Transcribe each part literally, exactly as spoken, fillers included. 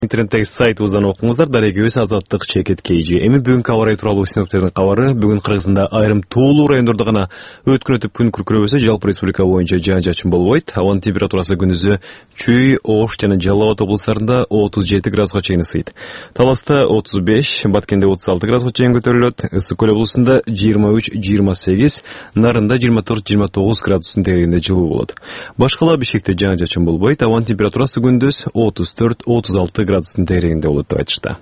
Интернеттеги сайтыбыздан окуңуздар. Дарегебиз Азаттык Чекет Кейжи. Эми бүгүнкү аба ырайы тууралуу синоптиктердин кабары. Бүгүн Кыргызстанда айрым тоолуу райондордо гана өткөн өтүп күн күркүрөбөсө, жалпы республика боюнча жаан-жачын болбойт. Абанын температурасы күндүзү Чүй, Ош жана Жалал Абад облустарында отуз жети градуска чейин ысыйт. Таласта отуз беш, Баткенде отуз алты градуска чейин көтөрүлөт. Ысык көл облусунда жыйырма үч жыйырма сегиз, Нарында жыйырма төрт жыйырма тогуз градустун тегерегинде жылуу болот. Башкала Бишкекте жаан-жачын болбойт. Абанын температурасы күндүз отуз төрт отуз алты градустун тегерегинде болот деп айтышты.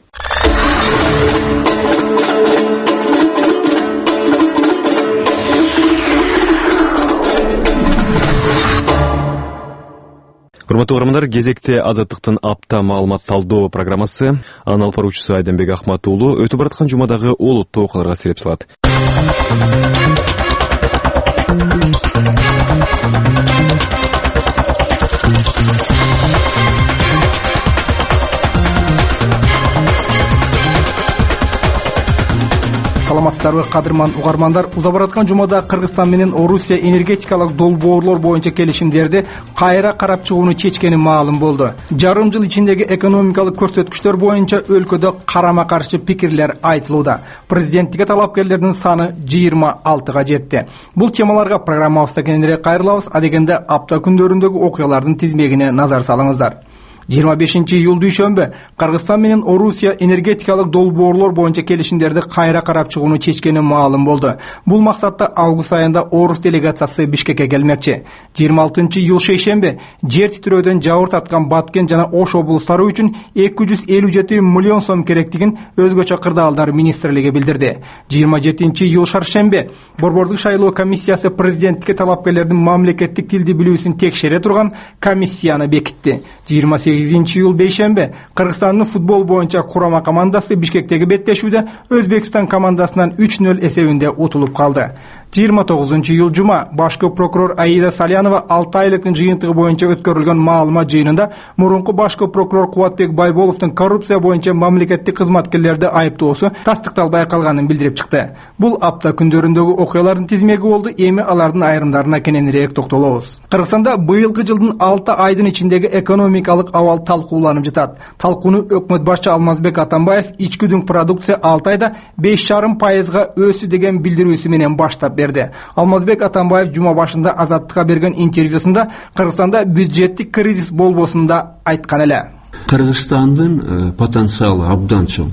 Урматтуу угармандар, кезекте Азаттыктын апта маалымат талдоо программасы. Анын алып баруучусу Айденбек Ахмат уулу өтүп бараткан жумадагы олуттуу окуяларга сереп салат. Саламатсыздарбы, кадырман угармандар. Уза бараткан жумада Кыргызстан менен Орусия энергетикалык долбоорлор боюнча келишимдерди кайра карап чыгууну чечкени маалым болду. Жарым жыл ичиндеги экономикалык көрсөткүчтөр боюнча өлкөдө карама-каршы пикирлер айтылууда. Президенттикке талапкерлердин саны жыйырма алтыга жетти. Бул темаларга программабызда кененирээк кайрылабыз. Адегенде апта күндөрүндөгү окуялардын тизмегине назар салыңыздар. жыйырма бешинчи июл дүйшөмбү Кыргызстан менен Орусия энергетикалык долбоорлор боюнча келишимдерди кайра карап чыгууну чечкени маалым болду. Бул максатта август айында Орус делегациясы Бишкекке келмекчи. жыйырма алтынчы июл шейшемби жер титирөөдөн жабыр тарткан Баткен жана Ош облустары үчүн эки жүз элүү жети миллион сом керектигин өзгөчө кырдаалдар министрлиги билдирди. жыйырма жетинчи июл шаршемби Борбордук шайлоо комиссиясы президенттикке талапкерлердин мамлекеттик тилди билүүсүн текшере турган комиссияны бекитти. жыйырма сегизинчи июл бейшемби Кыргызстандын футбол боюнча курама командасы Бишкектеги беттешүүдө Өзбекстан командасынан үч нөл эсебинде утулуп калды. жыйырма тогузунчу июл жума башкы прокурор Аида Салянова алты айлыктын жыйынтыгы боюнча өткөрүлгөн маалымат жыйынында мурунку башкы прокурор Кубатбек Байболовдун коррупция боюнча мамлекеттик кызматкерлерди айыптоосу тастыкталбай калганын билдирип чыкты. Бул апта күндөрүндөгү окуялардын тизмеги болду. Эми алардын айрымдарына кененирээк токтолобуз. Кыргызстанда быйылкы жылдын алты айдын ичиндеги экономикалык абал талкууланып жатат. Талкууну өкмөт башчы Алмазбек Атамбаев ички дүң продукция алты айда беш жарым пайызга өсү деген билдирүүсү менен баштап берди. Алмазбек Атамбаев жума башында Азаттыкка берген интервьюсунда Кыргызстанда бюджеттик кризис болбосунда айткан эле. Кыргызстандын потенциалы абдан чоң.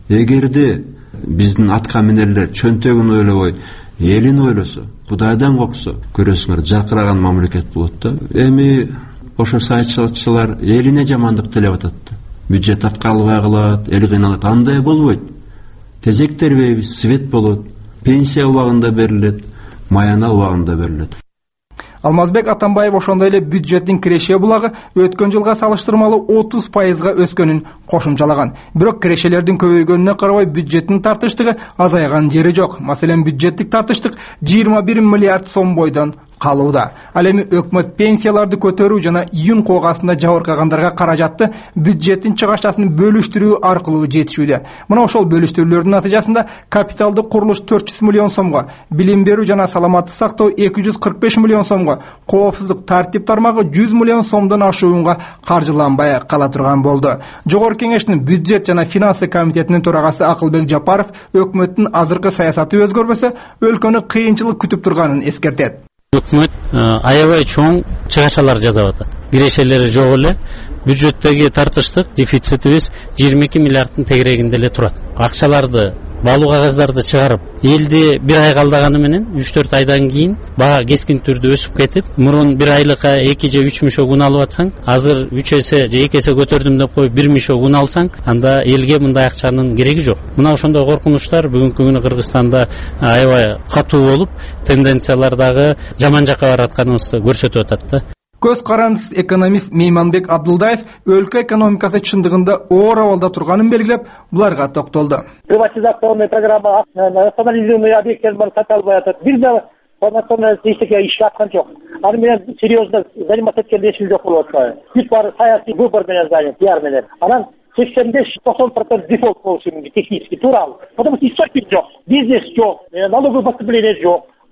Эгерде биздин атка минерлер чөнтөгүн ойлобой, элин ойлосо, Кудайдан корксо, көрөсүңөр жаркыраган мамлекет болот да. Эми ошо саятчылар элине жамандык тилеп атат. Бюджет аткарылбай калат, эл кыйналат. Андай болбойт. Тезек тербейбиз, свет болот. Пенсия убагында берилет, маяна убагында берилет. Алмазбек Атамбаев ошондой эле бюджеттин киреше булагы өткөн жылга салыштырмалуу отуз пайызга өскөнүн кошумчалаган. Бирок кирешелердин көбөйгөнүнө карабай бюджеттин тартыштыгы азайган жери жок. Маселен, бюджеттик тартыштык жыйырма бир миллиард сом бойдон калууда. Ал эми өкмөт пенсияларды көтөрүү жана июнь куугасында жабыркагандарга каражатты бюджеттин чыгашасын бөлүштүрүү аркылуу жетишүүдө. Мына ошол бөлүштүрүүлөрдүн натыйжасында капиталдык курулуш төрт жүз миллион сомго, билим берүү жана саламаттык сактоо эки жүз кырк беш миллион сомго, коопсуздук тартип тармагы жүз миллион сомдон ашуунга каржыланбай кала турган болду. Жогорку кеңештин бюджет жана финансы комитетинин төрагасы Акылбек Жапаров өкмөттүн азыркы саясаты өзгөрбөсө, өлкөнү кыйынчылык күтүп турганын эскертет. Өкмөт аябай чоң чыгашалар жасап атат. Кирешелери жок эле. Бюджеттеги тартыштык дефицитибиз жыйырма эки миллиардтын тегерегинде эле турат. Акчаларды, баалуу кагаздарды чыгарып, элди бир ай калдаганы менен үч төрт айдан кийин баа кескин түрдө өсүп кетип, мурун бир айлыкка эки же үч миңшо күн алып атсаң, азыр үч эсе же эки эсе көтөрдүм деп коюп бир миңшо күн алсаң, анда элге мындай акчанын кереги жок. Мына ошондой коркунучтар бүгүнкү күнү Кыргызстанда аябай катуу болуп, тенденциялар дагы жаман жакка баратканыбызды көрсөтүп атат да. Көз карандысыз экономист Мейманбек Абдулдаев өлкө экономикасы чындыгында оор абалда турганын белгилеп, буларга токтолду. Приватизационная программа, национализированный объекттер сатылбай атат. Бир да национализация эчтеке ишке аткан жок. Аны менен серьезно заниматься эткенде эч ким жок болуп атат. Бүт баары саясий выбор менен занят, пиар менен. Анан сексен беш токсон процент дефолт болушу мүмкүн технически тууралуу. Потому что источник жок, бизнес жок, налоговое поступление жок.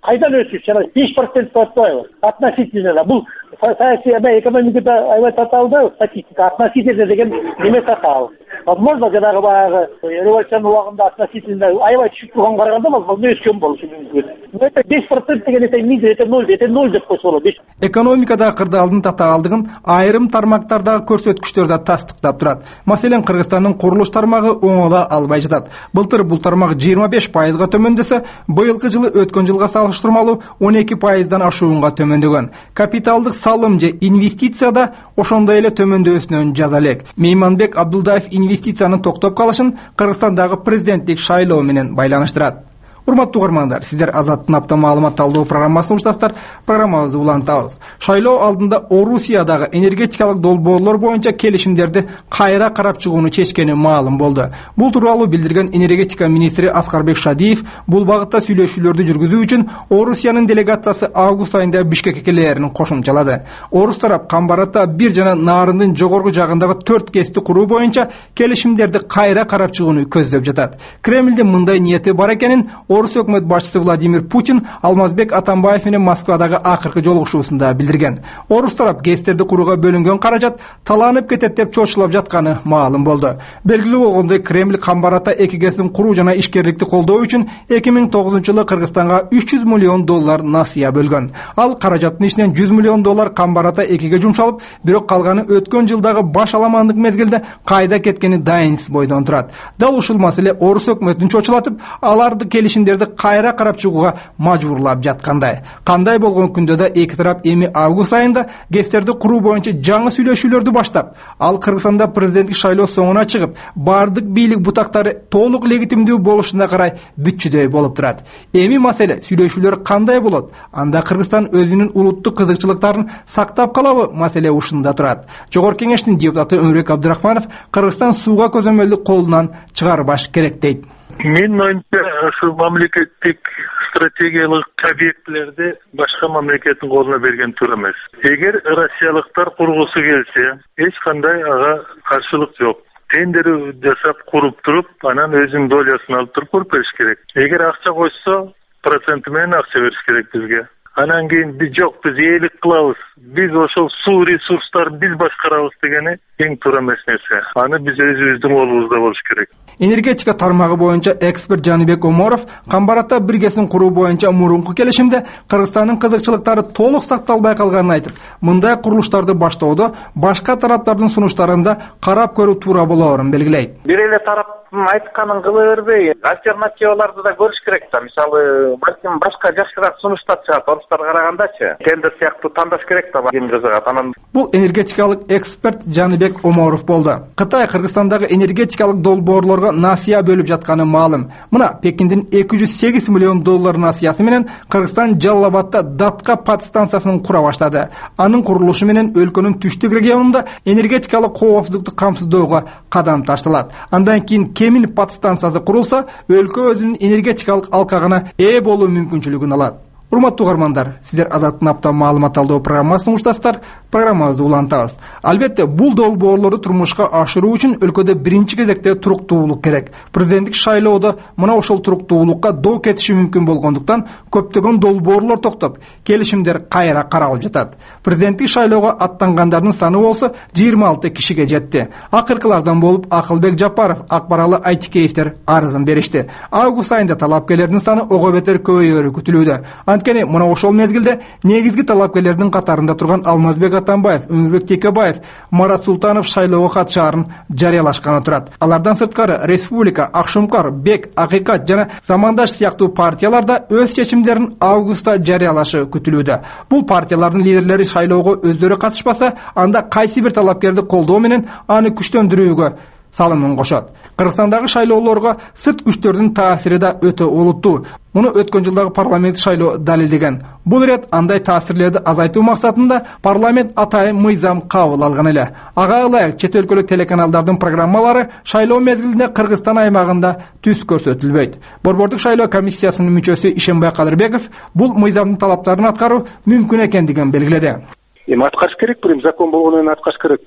кайдан өсүш жана беш процент деп атпайбы относительно бул саясий эме экономикада аябай татаалда статистика относительно деген неме татаал возможно жанагы баягы революциянын убагында относительно аябай түшүп турганга караганда возможно өскөн болушу мүмкүн. Это беш процент деген это мизер, это ноль, это ноль деп койсо болот. Экономикадагы кырдаалдын татаалдыгын айрым тармактардагы көрсөткүчтөр да тастыктап турат. Маселен, Кыргызстандын курулуш тармагы оңола албай жатат. Былтыр бул тармак жыйырма беш пайызга төмөндөсө, быйылкы жылы өткөн жылга салыштырмалуу он эки пайыздан ашуунга төмөндөгөн. Капиталдык салым же инвестицияда ошондой эле төмөндөсүнөн жаза элек. Мейманбек Абдулдаев инвестициянын токтоп калышын Кыргызстандагы президенттик шайлоо менен байланыштырат. Урматтуу угармандар, сиздер Азаттын апта маалымат талдоо программасын угушасыздар. Программабызды улантабыз. Шайлоо алдында Орусиядагы энергетикалык долбоорлор боюнча келишимдерди кайра карап чыгууну чечкени маалым болду. Бул тууралуу билдирген энергетика министри Аскарбек Шадиев бул багытта сүйлөшүүлөрдү жүргүзүү үчүн Орусиянын делегациясы август айында Бишкекке келээрин кошумчалады. Орус тарап Камбарата бир жана Нарындын жогорку жагындагы төрт кести куруу боюнча келишимдерди кайра карап чыгууну көздөп жатат. Кремлдин мындай ниети бар экенин Орус өкмөт башчысы Владимир Путин Алмазбек Атамбаев менен Москвадагы акыркы жолугушуусунда билдирген. Орус тарап ГЭСтерди курууга бөлүнгөн каражат таланып кетет деп чочулап жатканы маалым болду. Белгилүү болгондой, Кремль Камбарата эки ГЭСин куруу жана ишкерликти колдоо үчүн эки миң тогузунчу жылы Кыргызстанга үч жүз миллион доллар насыя бөлгөн. Ал каражаттын ичинен жүз миллион доллар Камбарата экиге жумшалып, бирок калганы өткөн жылдагы баш аламандык мезгилде кайда кеткени дайынсыз бойдон турат. Дал ушул маселе Орус өкмөтүн чочулатып, аларды келишим кайра карап чыгууга мажбурлап жаткандай. Кандай болгон күндө да эки тарап эми август айында ГЭСтерди куруу боюнча жаңы сүйлөшүүлөрдү баштап, ал Кыргызстанда президенттик шайлоо соңуна чыгып, бардык бийлик бутактары толук легитимдүү болушуна карай бүтчүдөй болуп турат. Эми маселе сүйлөшүүлөр кандай болот? Анда Кыргызстан өзүнүн улуттук кызыкчылыктарын сактап калабы? Маселе ушунда турат. Жогорку кеңештин депутаты Өмүрбек Абдрахманов Кыргызстан сууга көзөмөлдү колунан чыгарбаш керек дейт. Менин оюмча, ушу мамлекеттик стратегиялык объектилерди башка мамлекеттин колуна берген туура эмес. Эгер россиялыктар кургусу келсе, эч кандай ага каршылык жок. Тендер жасап куруп туруп, анан өзүнүн долясын алып туруп куруп бериш керек. Эгер акча койсо, проценти менен акча бериш керек бизге. Анан кийин биз жок, биз ээлик кылабыз, биз ошол суу ресурстарын биз башкарабыз дегени эң туура эмес нерсе. Аны биз өзүбүздүн колубузда болуш керек. Энергетика тармагы боюнча эксперт Жаныбек Оморов Камбарата бир ГЭСин куруу боюнча мурунку келишимде Кыргызстандын кызыкчылыктары толук сакталбай калганын айтып, мындай курулуштарды баштоодо башка тараптардын сунуштарында карап көрүү туура болоорун белгилейт. Бир эле тараптын айтканын кыла бербей, альтернативаларды да көрүш керек да. Мисалы, балким башка жакшыраак сунуштар чыгат, орустарга карагандачы. Тендер сыяктуу тандаш керек да ким жасагат. Анан бул энергетикалык эксперт Жаныбек Оморов болду. Кытай Кыргызстандагы энергетикалык долбоорлорго насыя бөлүп жатканы маалым. Мына Пекиндин эки жүз сегиз миллион доллар насыясы менен Кыргызстан Жалал-Абадта Датка подстанциясын кура баштады. Анын курулушу менен өлкөнүн түштүк регионунда энергетикалык коопсуздукту камсыздоого кадам ташталат. Андан кийин Кемин подстанциясы курулса, өлкө өзүнүн энергетикалык алкагына ээ болуу мүмкүнчүлүгүн алат. Урматтуу угармандар, сиздер Азаттын апта маалымат талдоо программасын угушасыздар. Программабызды улантабыз. Албетте, бул долбоорлорду турмушка ашыруу үчүн өлкөдө биринчи кезекте туруктуулук керек. Президенттик шайлоодо мына ошол туруктуулукка доо кетиши мүмкүн болгондуктан көптөгөн долбоорлор токтоп, келишимдер кайра каралып жатат. Президенттик шайлоого аттангандардын саны болсо жыйырма алты кишиге жетти. Акыркылардан болуп Акылбек Жапаров, Акбаралы Айтикеевтер арызын беришти. Август айында талапкерлердин саны ого бетер көбөйөрү күтүлүүдө. Анткени мына ошол мезгилде негизги талапкерлердин катарында турган Алмазбек Атамбаев, Өмүрбек Текебаев, Марат Султанов шайлоого катышаарын жарыялашканы турат. Алардан сырткары Республика, Акшумкар, Бек, Акыйкат жана Замандаш сыяктуу партиялар да өз чечимдерин августта жарыялашы күтүлүүдө. Бул партиялардын лидерлери шайлоого өздөрү катышпаса, анда кайсы бир талапкерди колдоо менен аны күчтөндүрүүгө салымын кошот. Кыргызстандагы шайлоолорго сырт күчтөрдүн таасири да өтө олуттуу. Муну өткөн жылдагы парламент шайлоо далилдеген. Бул рет андай таасирлерди азайтуу максатында парламент атайын мыйзам кабыл алган эле. Ага ылайык чет өлкөлүк телеканалдардын программалары шайлоо мезгилинде Кыргызстан аймагында түз көрсөтүлбөйт. Борбордук шайлоо комиссиясынын мүчөсү Ишенбай Кадырбеков бул мыйзамдын талаптарын аткаруу мүмкүн экендигин белгиледи. Эми аткарыш керек, биринчи закон болгондон кийин аткарыш керек.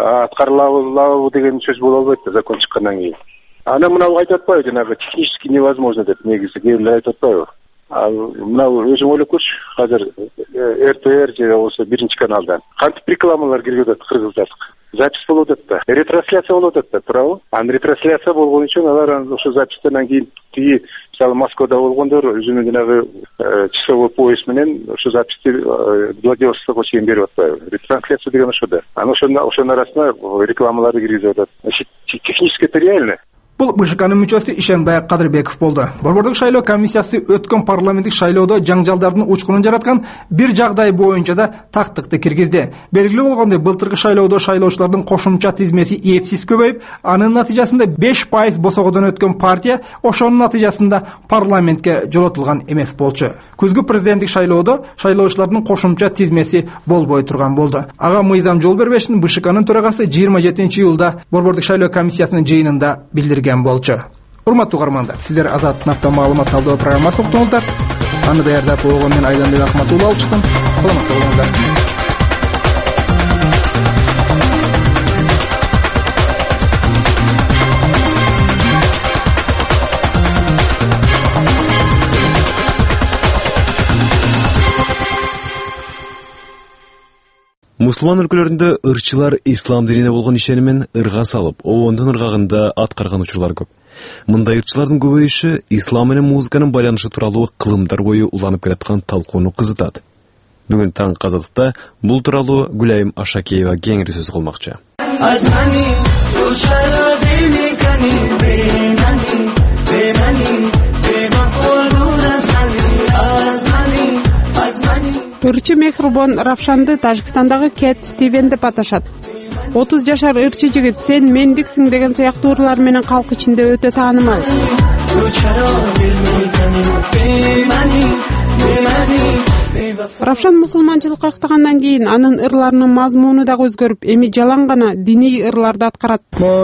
Аткарылабы деген сөз боло албайт да закон чыккандан кийин. Анан мына айтып атпайбы, жанагы технически невозможно деп негизи кээ бир айтып атпайбы. Ал мынау өзүң ойлоп көрчү, азыр эр тэ эр же болбосо биринчи каналдан кантип рекламалар кирип атат кыргызчалык. Запись болуп атат да, ретрансляция болуп атат да, туурабы? Анын ретрансляция болгон үчүн алар ошо запистен кийин тиги мисалы Москвада болгондор өзүнүн жанагы часовой пояс менен ошо записти Владивостокко чейин берип атпайбы? Ретрансляция деген ошо да. Анан ошонун ошонун арасына рекламаларды киргизип атат. Технически это реально. Бул БШКнын мүчөсү Ишенбай Кадырбеков болду. Борбордук шайлоо комиссиясы өткөн парламенттик шайлоодо жаңжалдардын учкунун жараткан бир жагдай боюнча да тактыкты киргизди. Белгилүү болгондой, былтыркы шайлоодо шайлоочулардын кошумча тизмеси эпсиз көбөйүп, анын натыйжасында беш пайыз босогодон өткөн партия ошонун натыйжасында парламентке жолотулган эмес болчу. Күзгү президенттик шайлоодо шайлоочулардын кошумча тизмеси болбой турган болду. Ага Мыйзам Жолбербешин БШКнын төрагасы жыйырма жетинчи июлда борбордук шайлоо комиссиясынын жыйынында билдирген болчу. Урматтуу угармандар, сиздер Азаттын апта маалымат талдоо программасын уктуңуздар. Аны даярдап койгон мен Айданбек Акматулла алып чыктым. Саламатта болуңуздар. Мусулман өлкөлөрүндө ырчылар ислам динине болгон ишенимин ырга салып, обондун ыргагында аткарган учурлар көп. Мындай ырчылардын көбөйүшү ислам менен музыканын байланышы тууралуу кылымдар бою уланып келаткан талкууну кызытат. Бүгүн таң казадыкта бул тууралуу Гүлайым Ашакеева кеңири сөз кылмакчы. Ырчы Мехрубон Равшанды Тажикстандагы Кэт Стивен деп аташат. отуз жашар ырчы жигит "Сен мендиксиң" деген сыяктуу ырлар менен калк ичинде өтө таанымал. Равшан мусулманчылыкка ыктагандан кийин анын ырларынын мазмуну дагы өзгөрүп, эми жалаң гана диний ырларды аткарат.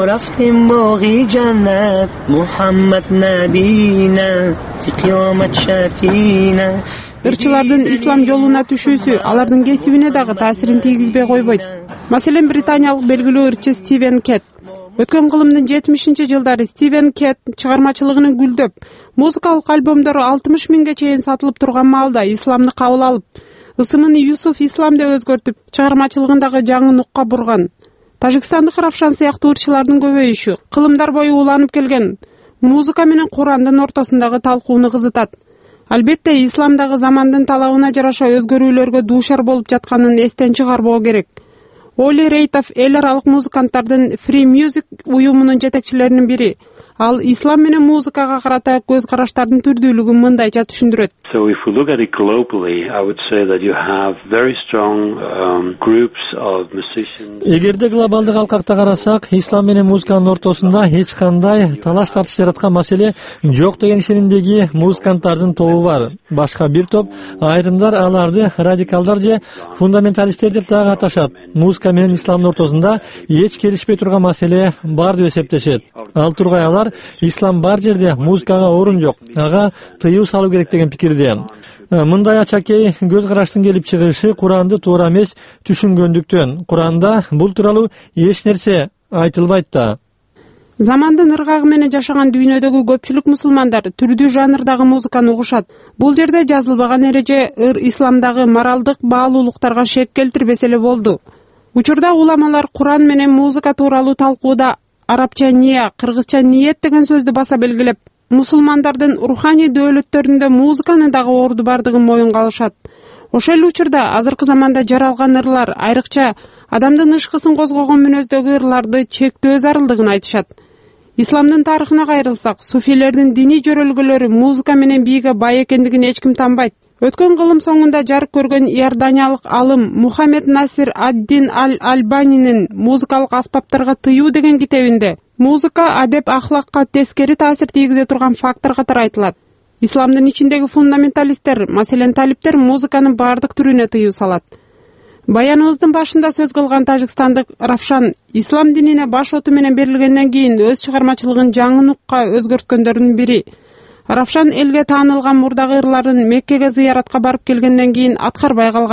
Ырчылардын ислам жолуна түшүүсү алардын кесибине дагы таасирин тийгизбей койбойт. Маселен, британиялык белгилүү ырчы Стивен Кэт. Өткөн кылымдын жетимишинчи жылдары Стивен Кэт чыгармачылыгынын гүлдөп, музыкалык альбомдору алтымыш миңге чейин сатылып турган маалда исламды кабыл алып, ысымын Юсуф Ислам деп өзгөртүп, чыгармачылыгындагы жаңы нукка бурган. Тажикстандык Равшан сыяктуу ырчылардын көбөйүшү кылымдар бою уланып келген музыка менен Курандын ортосундагы талкууну кызытат. Албетте, исламдагы замандын талабына жараша өзгөрүүлөргө дуушар болуп жатканын эстен чыгарбоо керек. Оли Рейтов эл аралык музыканттардын Free Music уюмунун жетекчилеринин бири. Ал ислам менен музыкага карата көз караштардын түрдүүлүгүн мындайча түшүндүрөт. So if we look at it globally, I would say that you have very strong um, groups of musicians. Эгерде глобалдык алкакта карасак, ислам менен музыканын ортосунда эч кандай талаш тартыш жараткан маселе жок деген ишенимдеги музыканттардын тобу бар. Башка бир топ айрымдар аларды радикалдар же фундаменталисттер деп дагы аташат. Музыка менен исламдын ортосунда эч келишпей турган маселе бар деп эсептешет. Ал тургай алар ислам бар жерде музыкага орун жок, ага тыюу салуу керек деген пикирде. Мындай ачакей көз караштын келип чыгышы Куранды туура эмес түшүнгөндүктөн. Куранда бул тууралуу эч нерсе айтылбайт да. Замандын ыргагы менен жашаган дүйнөдөгү көпчүлүк мусулмандар түрдүү жанрдагы музыканы угушат. Бул жерде жазылбаган эреже ыр исламдагы моралдык баалуулуктарга шек келтирбесе эле болду. Учурда уламалар Куран менен музыка тууралуу талкууда арабча ния, кыргызча ниет деген сөздү баса белгилеп, мусулмандардын руханий дөөлөттөрүндө музыканын дагы орду бардыгын моюнга алышат. Ошол эле учурда азыркы заманда жаралган ырлар, айрыкча адамдын ышкысын козгогон мүнөздөгү ырларды чектөө зарылдыгын айтышат. Исламдын тарыхына кайрылсак, суфилердин диний жөрөлгөлөрү музыка менен бийге бай экендигин эч ким танбайт. Өткөн кылым соңунда жарык көргөн иорданиялык алым Мухаммед Насир ад-Дин аль-Альбанинин музыкалык аспаптарга тыюу деген китебинде музыка адеп ахлакка тескери таасир тийгизе турган фактор катары айтылат. Исламдын ичиндеги фундаменталисттер, маселен талиптер музыканын бардык түрүнө тыюу салат. Баяныбыздын башында сөз кылган тажикстандык Равшан ислам динине баш оту менен берилгенден кийин өз чыгармачылыгын жаңы нукка өзгөрткөндөрдүн бири. Равшан элге таанылган мурдагы ырларын Меккеге зыяратка барып келгенден кийин аткарбай калган.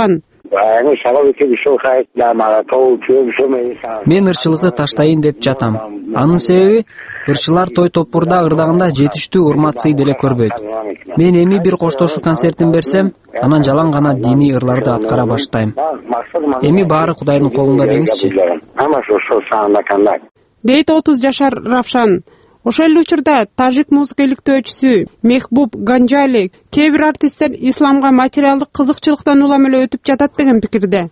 Мен ырчылыкты таштайын деп жатам. Анын себеби ырчылар той топурда ырдаганда жетиштүү урмат сый деле көрбөйт. Мен эми бир коштошуу концертин берсем, анан жалаң гана диний ырларды аткара баштайм. Эми баары Кудайдын колунда деңизчи. Дейт отуз жашар Равшан. Ошол эле учурда тажик музыка иликтөөчүсү Мехбуб Ганжали кээ бир артисттер исламга материалдык кызыкчылыктан улам эле өтүп жатат деген пикирде.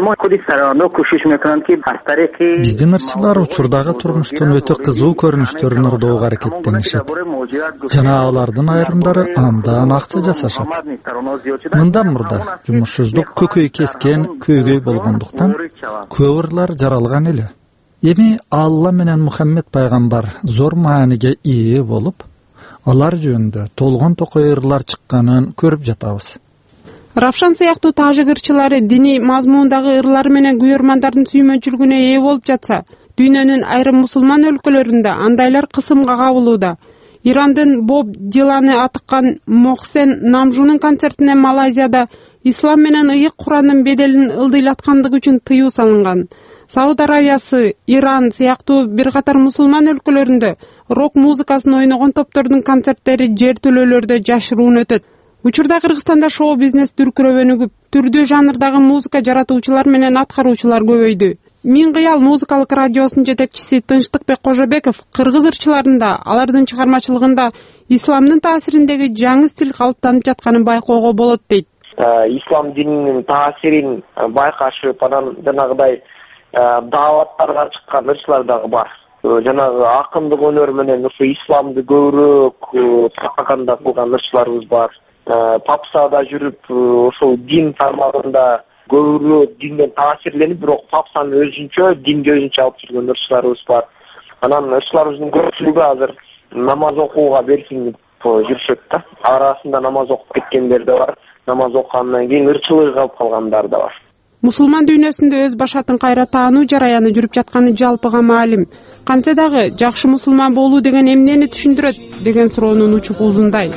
Биздин ырчылар учурдагы турмуштун өтө кызуу көрүнүштөрүн ырдоого аракеттенишет. Жана алардын айрымдары андан акча жасашат. Мындан мурда жумушсуздук көкөй кескен көйгөй болгондуктан көп ырлар жаралган эле. Эми Алла менен Мухаммед пайгамбар зор мааниге ээ болуп, алар жөнүндө толгон токой ырлар чыкканын көрүп жатабыз. Равшан сыяктуу тажик ырчылары диний мазмундагы ырлары менен күйөрмандардын сүймөнчүлүгүнө ээ болуп жатса, дүйнөнүн айрым мусулман өлкөлөрүндө андайлар кысымга кабылууда. Ирандын Боб Диланы атыккан Мохсен Намжунун концертине Малайзияда ислам менен ыйык Курандын беделин ылдыйлаткандыгы үчүн тыюу салынган. Сауд Арабиясы, Иран сыяктуу бир катар мусулман өлкөлөрүндө рок музыкасын ойногон топтордун концерттери жер төлөөлөрдө жашыруун өтөт. Учурда Кыргызстанда шоу-бизнес дүркүрөөнүгүп, түрдүү жанрдагы музыка жаратуучулар менен аткаруучулар көбөйдү. Миң кыял музыкалык радиосунун жетекчиси Тынчтыкбек Кожобеков кыргыз ырчыларында, алардын чыгармачылыгында исламдын таасириндеги жаңы стиль калыптанып жатканын байкоого болот дейт. Ислам дининин таасирин байкашып, анан жанагыдай дааваттарга чыккан ырчылар дагы бар. Жанагы акындык өнөр менен ушу исламды көбүрөөк таркаганда кылган ырчыларыбыз бар. Папсада жүрүп, ошол дин тармагында көбүрөөк динден таасирленип, бирок папсаны өзүнчө, динди өзүнчө алып жүргөн ырчыларыбыз бар. Анан ырчыларыбыздын көпчүлүгү азыр намаз окууга беркинип жүрүшөт да. Арасында намаз окуп кеткендер да бар, намаз окугандан кийин ырчылыгы калып калгандар да бар. Мусулман дүйнөсүндө өз башатын кайра таануу жараяны жүрүп жатканы жалпыга маалим. Кантсе дагы жакшы мусулман болуу деген эмнени түшүндүрөт деген суроонун учугу узундай.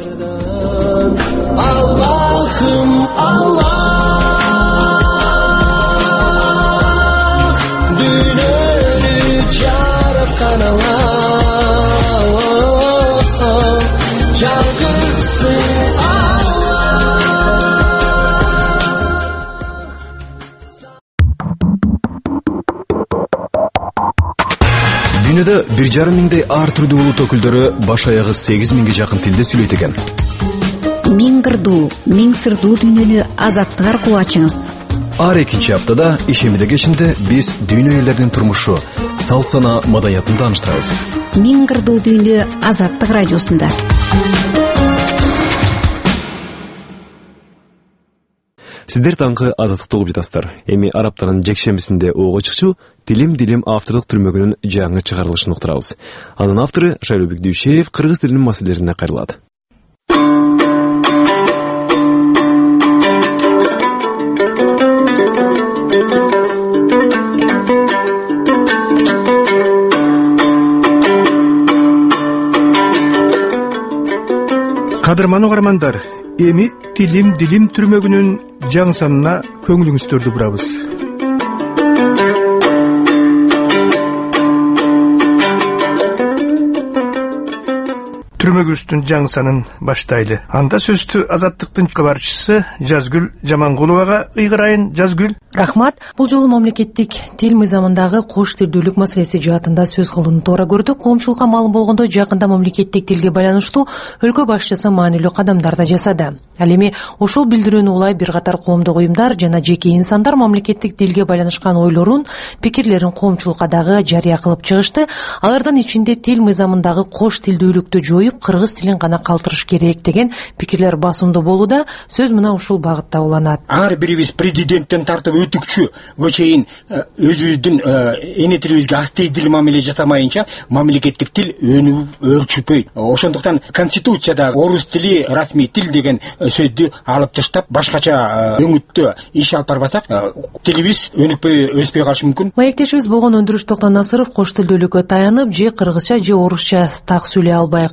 Аллахым, Аллах, дүйнөнү жараткан Аллах, жалгызсың Дүйнөдө бир жарым миңдей ар түрдүү улут өкүлдөрү баш аягы сегиз миңге жакын тилде сүйлөйт экен. Миң кырдуу, миң сырдуу дүйнөнү азаттык аркылуу ачыңыз. Ар экинчи аптада ишемиде кешинде биз дүйнө элдеринин турмушу, салт сана, маданиятын тааныштырабыз. Миң кырдуу дүйнө азаттык радиосунда. Сиздер таңкы азаттыкты угуп жатасыздар. Эми араптанын жекшембисинде ого чыкчу Тилим-дилим авторлук түрмөгүнүн жаңы чыгарылышын уктурабыз. Анын автору Шайлообек Дүйшеев кыргыз тилинин маселелерине кайрылат. Кадырман угармандар, эми Тилим-дилим түрмөгүнүн жаңы санына көңүлүңүздөрдү бурабыз. Түрмөгүбүздүн жаңы санын баштайлы. Анда сөздү Азаттыктын кабарчысы Жазгүл Жамангуловага ыйгырайын. Жазгүл. Рахмат. Бул жолу мамлекеттик тил мыйзамындагы кош тилдүүлүк маселеси жаатында сөз кылууну туура көрдүк. Коомчулукка маалым болгондой, жакында мамлекеттик тилге байланыштуу өлкө башчысы маанилүү кадамдар да жасады. Ал эми ошол билдирүүнү улай бир катар коомдук уюмдар жана жеке инсандар мамлекеттик тилге байланышкан ойлорун, пикирлерин коомчулукка дагы жарыя кылып чыгышты. Алардын ичинде тил мыйзамындагы кош тилдүүлүктү жоюп, кыргыз тилин гана калтырыш керек деген пикирлер басымдуу болууда. Сөз мына ушул багытта уланат. Ар бирибиз президенттен тартып өтүкчүгө чейин өзүбүздүн эне тилибизге астейдил мамиле жасамайынча мамлекеттик тил өнүп өрчүпөйт. Ошондуктан конституцияда орус тили расмий тил деген сөздү алып таштап, башкача өңүттө иш алып барбасак, тилибиз өнүкпөй өспөй калышы мүмкүн. Маектешибиз болгон Өндүрүш Токтон Насыров кош тилдүүлүккө таянып, же кыргызча же орусча так сүйлөй албай калганда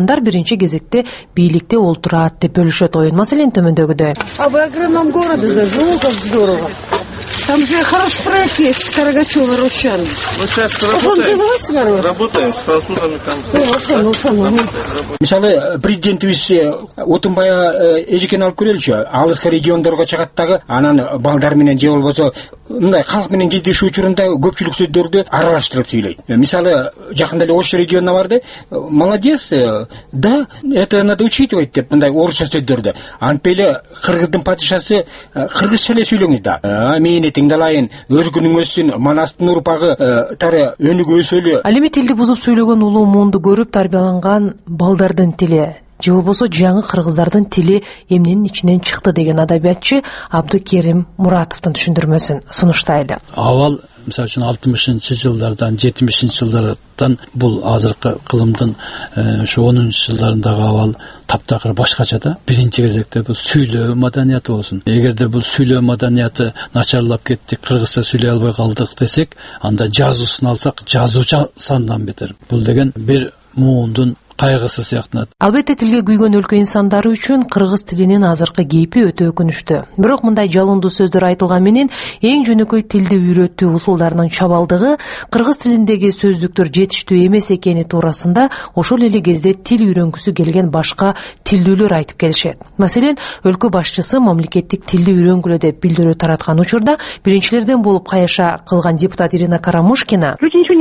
тургундар биринчи кезекте бийликте олтурат деп бөлүшөт оюн. Маселен төмөндөгүдөй. А вы агроном города, да, живу как здорово. Там же хороший проект есть, Карагачева, Рощан. Мы сейчас работаем, работаем с французами там. Мисалы, президентибиз Отунбай эжекен алып көрөлүчү. Алыскы региондорго чыгат дагы, анан балдар менен же болбосо мындай калк менен кездешүү учурунда көпчүлүк сөздөрдү аралаштырып сүйлөйт. Мисалы, жакында эле Ош регионуна барды. Молодец, да, это надо учитывать деп мындай орусча сөздөрдү. Антип эле кыргыздын падышасы кыргызча эле сүйлөңүз да. Мени тыңдалайын, өргүнүң өссүн, Манастын урпагы тары өнүгө өсөлү. Ал эми тилди бузуп сүйлөгөн улуу муунду көрүп тарбияланган балдардын тили же болбосо жаңы кыргыздардын тили эмненин ичинен чыкты деген адабиятчы Абдыкерим Муратовдун түшүндүрмөсүн сунуштайлы. Авал мисалы үчүн алтымышынчы жылдардан жетимишинчи жылдардан бул азыркы кылымдын ошо онунчу жылдарындагы абал таптакыр башкача да. Биринчи кезекте бул сүйлөө маданияты болсун. Эгерде бул сүйлөө маданияты начарлап кетти, кыргызча сүйлөй албай калдык десек, анда жазуусун алсак, жазуучу сандан бетер. Бул деген бир муундун кайгысы сыяктанат. Албетте тилге күйгөн өлкө инсандары үчүн кыргыз тилинин азыркы кейпи өтө өкүнүчтүү. Бирок мындай жалындуу сөздөр айтылган менен эң жөнөкөй тилди үйрөтүү усулдарынын чабалдыгы, кыргыз тилиндеги сөздүктөр жетиштүү эмес экени туурасында ошол эле кезде тил үйрөнгүсү келген башка тилдүүлөр айтып келишет. Маселен, өлкө башчысы мамлекеттик тилди үйрөнгүлө деп билдирүү тараткан учурда биринчилерден болуп каяша кылган депутат Ирина Карамушкина: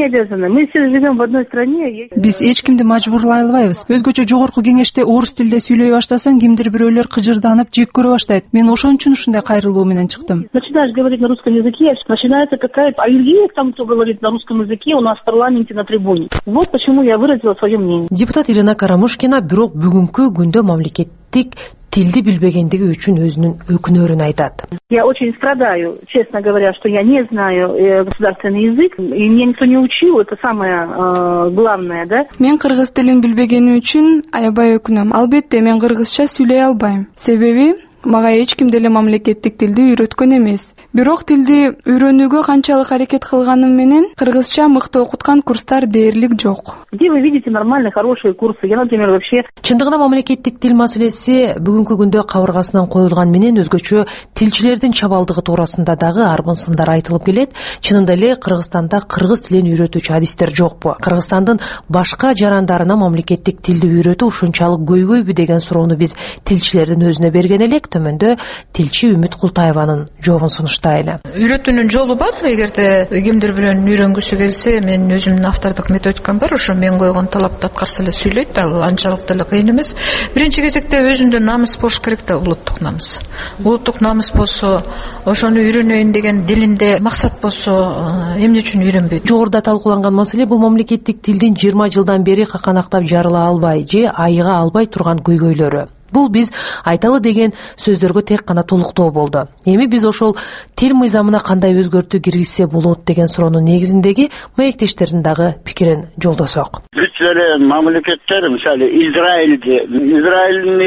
Биз эч кимди мажбурлай албайбыз. Өзгөчө жогорку кеңеште орус тилде сүйлөй баштасаң, кимдир бирөөлөр кыжырданып, жек көрө баштайт. Мен ошон үчүн ушундай кайрылуу менен чыктым. Начинаешь говорить на русском языке, начинается какая-то аллергия к тому, кто говорит на русском языке у нас в парламенте на трибуне. Вот почему я выразила свое мнение. Депутат Ирина Карамушкина бирок бүгүнкү күндө мамлекеттик тилди билбегендиги үчүн өзүнүн өкүнөрүн айтат. Я очень страдаю, честно говоря, что я не знаю э, государственный язык, и меня никто не учил, это самое э, главное, да? Мен кыргыз тилин билбегени үчүн аябай өкүнөм. Албетте мен кыргызча сүйлөй албайм. Себеби мага эч ким деле мамлекеттик тилди үйрөткөн эмес. Бирок тилди үйрөнүүгө канчалык аракет кылганым менен кыргызча мыкты окуткан курстар дээрлик жок. Где вы видите нормальные, хорошие курсы? Я, например, вообще... Чындыгында мамлекеттик тил маселеси бүгүнкү күндө кабыргасынан коюлган менен өзгөчө тилчилердин чабалдыгы туурасында дагы арбын сындар айтылып келет. Чынында эле Кыргызстанда кыргыз тилин үйрөтүүчү адистер жокпу? Кыргызстандын башка жарандарына мамлекеттик тилди үйрөтүү ушунчалык көйгөйбү деген суроону биз тилчилердин өзүнө берген элек. Төмөндө тилчи Үмүт Култаеванын жообун сунуштайлы. Үйрөтүүнүн жолу бар. Эгерде кимдир бирөөнүн үйрөнгүсү келсе, менин өзүмдүн автордук методикам бар. Ошо мен койгон талапты аткарса эле сүйлөйт. Ал анчалык деле кыйын эмес. Биринчи кезекте өзүндө намыс болуш керек да, улуттук намыс. Улуттук намыс болсо, ошону үйрөнөйүн деген дилинде максат болсо, эмне үчүн үйрөнбөйт? Жогоруда талкууланган маселе бул мамлекеттик тилдин жыйырма жылдан бери каканактап жарыла албай же айыга албай турган көйгөйлөрү. Бул биз айталы деген сөздөргө тек гана толуктоо болду. Эми биз ошол тил мыйзамына кандай өзгөртүү киргизсе болот деген суроонун негизиндеги маектештердин дагы пикирин жолдосок. Бүт эле мамлекеттер, мисалы Израилде, Израилдин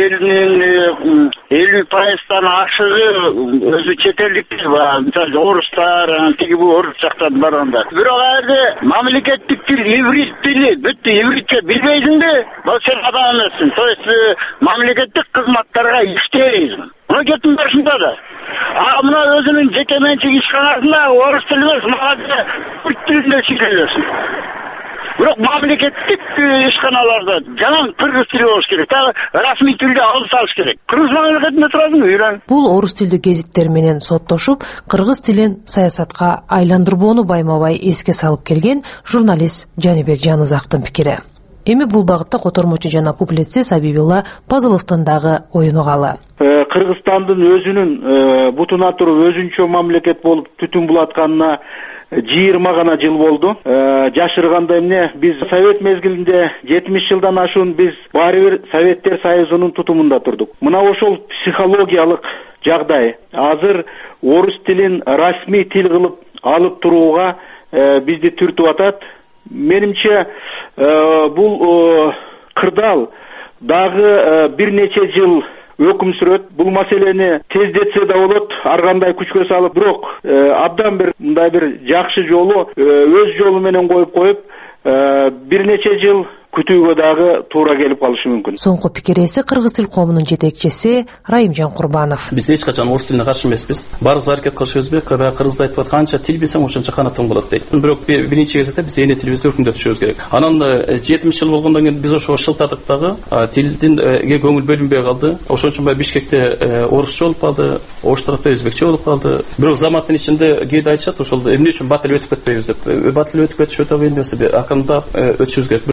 элинин элүү пайыздан ашыгы өзү чет элдиктер бар. Мисалы орустар, тиги бул орус жактан барганда. Бирок эгерде мамлекеттик тил иврит тили, бүт ивритче билбейсиңби? Бул сен адам эмессиң. То есть мамлекет кызматтарга иштейсиң. Мына кетиң барышында да. А мына өзүнүн жеке менчик ишканасында орус тили эмес, мага түрк тилинде сүйлөйсүң. Бирок мамлекеттик ишканаларда жаңы кыргыз тили болуш керек. Дагы расмий тилде алып салыш керек. Кыргыз мамлекетинде турасың, үйрөн. Бул орус тилдүү гезиттер менен соттошуп, кыргыз тилин саясатка айландырбоону байма-бай эске салып келген журналист Жаныбек Жанызактын пикири. Эми бул багытта котормочу жана публицист Абибилла Пазыловдун дагы оюн угалы. Кыргызстандын өзүнүн бутуна туруп өзүнчө мамлекет болуп түтүн булатканына жыйырма гана жыл болду. Жашырганда эмне, биз совет мезгилинде жетимиш жылдан ашуун биз баары бир Советтер Союзунун тутумунда турдук. Мына ошол психологиялык жагдай азыр орус тилин расмий тил кылып алып турууга бизди түртүп атат. Менимче бул кырдаал дагы бир нече жыл өкүм сүрөт. Бул маселени тездетсе да болот, ар кандай күчкө салып, бирок абдан бир мындай бир жакшы жолу өз жолу менен коюп коюп бир нече жыл күтүүгө дагы туура келип калышы мүмкүн. Соңку пикир ээси кыргыз тил коомунун жетекчиси Райымжан Курбанов. Биз эч качан орус тилине каршы эмеспиз. Барыбыз аракет кылышыбыз керек. Кыргызда айтып аткан канча тил билсең ошончо канатың болот дейт. Бирок биринчи кезекте биз эне тилибизди өркүндөтүшүбүз керек. Анан жетимиш жыл болгондон кийин биз ошого шылтадык дагы, тилдинге көңүл бөлүнбөй калды. Ошон үчүн Бишкекте орусча болуп калды, ош тарапта өзбекче болуп калды. Бирок заматтын ичинде кээде айтышат, ошол эмне үчүн бат тил өтүп кетпейбиз деп. Бат тил өтүп кетиш өтө кыйын нерсе. Акырындап өтүшүбүз керек.